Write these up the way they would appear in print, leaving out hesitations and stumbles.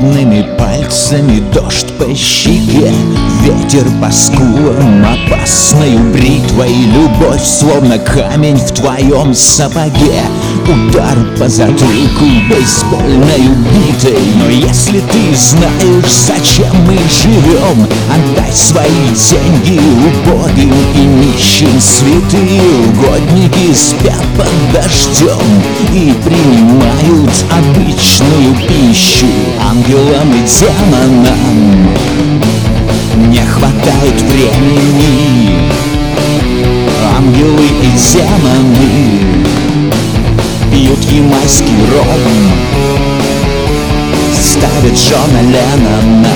холодными пальцами, дождь по щеке, ветер по скулам, опасною бритвой любовь, словно камень в твоем сапоге. Удар по затылку бейсбольною битой. Но если ты знаешь, зачем мы живем, отдай свои деньги убогим и нищим. Святые угодники спят под дождем и принимают обычную пищу. Ангелам и демонам не хватает времени. Ангелы и демоны пьют ямайский ром, ставят Джона Леннона,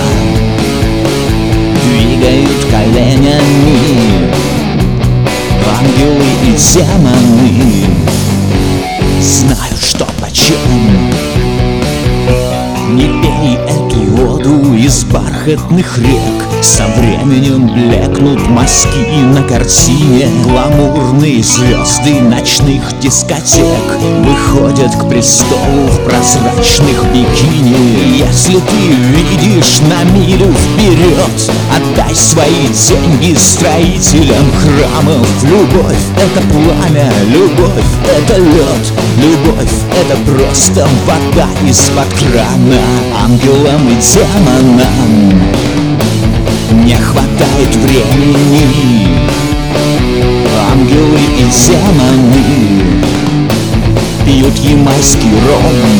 двигают коленями. Ангелы и демоны знают, что почем. Не пей эту воду из бархатных рек, со временем блекнут мазки на картине. Гламурные звезды ночных дискотек выходят к престолу в прозрачных бикини. Если ты видишь на милю вперед, отдай свои деньги строителям храмов. Любовь — это пламя, любовь — это лед, любовь — это просто вода из-под крана. Ангелам и демонам не хватает времени. Ангелы и демоны пьют ямайский ром,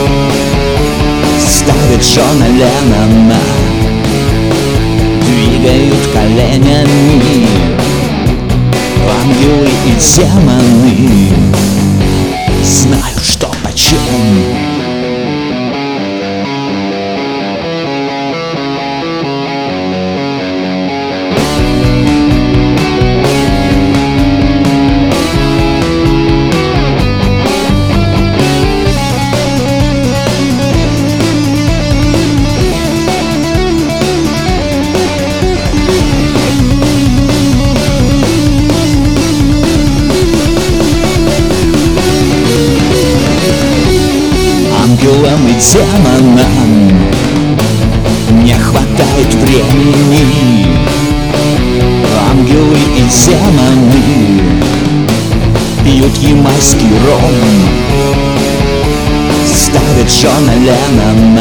ставят Джона Леннона, двигают коленями. Ангелы и демоны знают, что почем. Ангелам и демонам не хватает времени. Ангелы и демоны пьют ямайский ром, ставят Джона Леннона,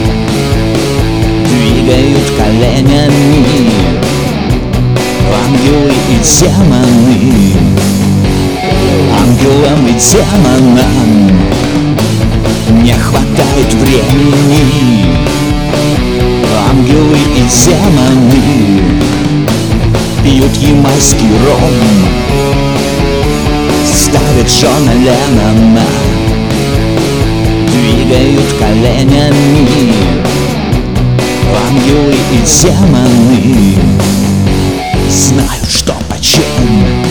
двигают коленями. Ангелы и демоны, ангелам и демонам не хватает времени. Ангелы и демоны пьют ямайский ром, ставят Джона Леннона, двигают коленями. Ангелы и демоны знают, что почем.